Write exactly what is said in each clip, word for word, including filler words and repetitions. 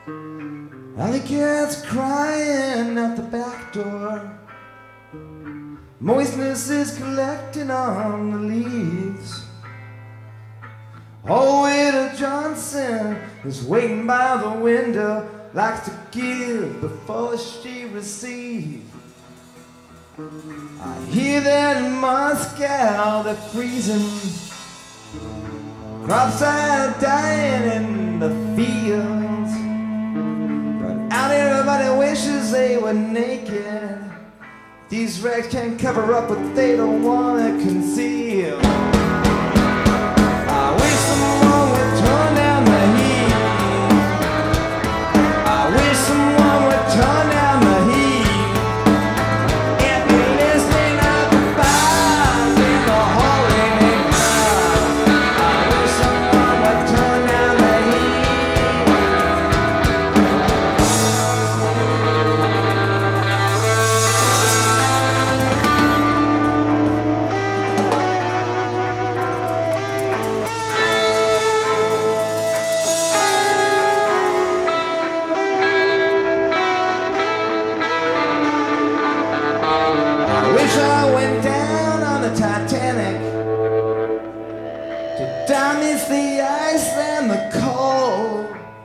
Alley cat's crying at the back door. Moistness is collecting on the leaves. Old Widow Johnson is waiting by the window, likes to give before she receives. I hear that in Moscow they're freezing. Crops are dying in the fields, but out here everybody wishes they were naked. These rags can't cover up what they don't want to conceal. I wish someone would turn down the heat. I wish someone would turn down the heat. If you're listening up the bars in the holy crowd, I wish someone would turn down the heat. I wish I went down on the Titanic to down miss the ice and the cold.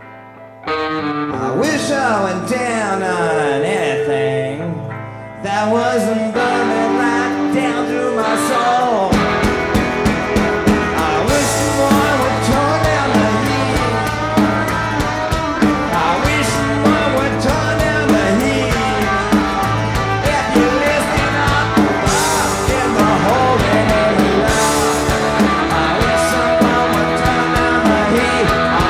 I wish I went down on anything that wasn't burning right down through my soul. I wish someone would turn down the heat. I wish someone would turn down the heat. If you're listening up in the holy crowd, I wish someone would turn down the heat.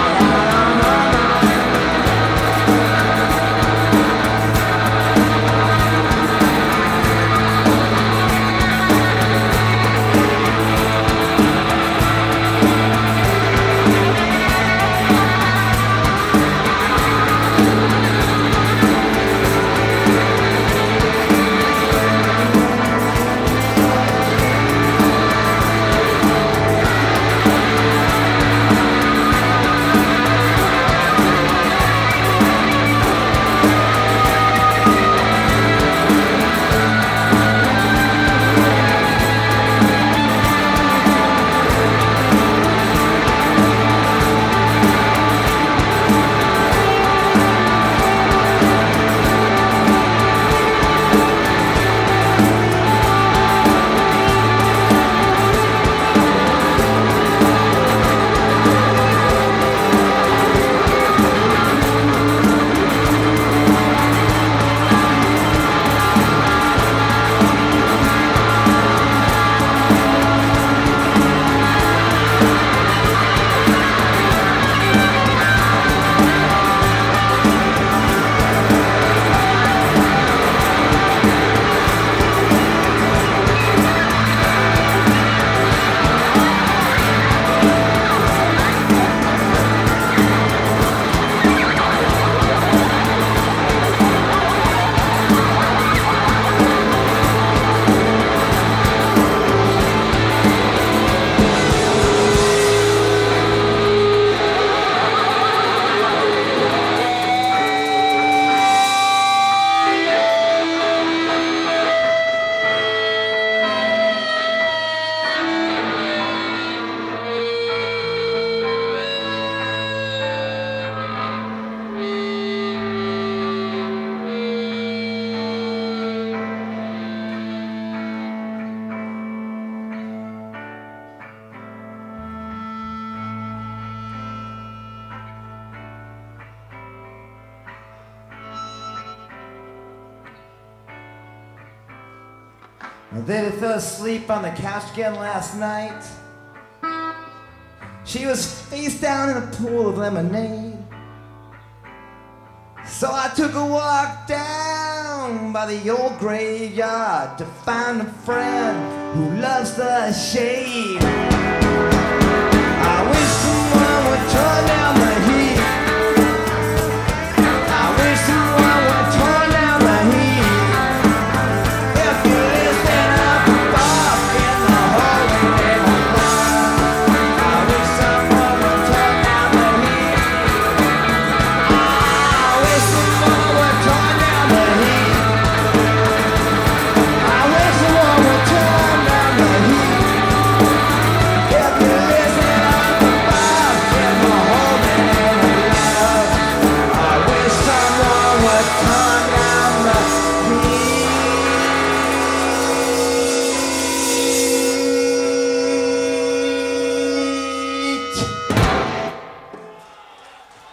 They fell asleep on the couch again last night. She was face down in a pool of lemonade. So I took a walk down by the old graveyard to find a friend who loves the shade.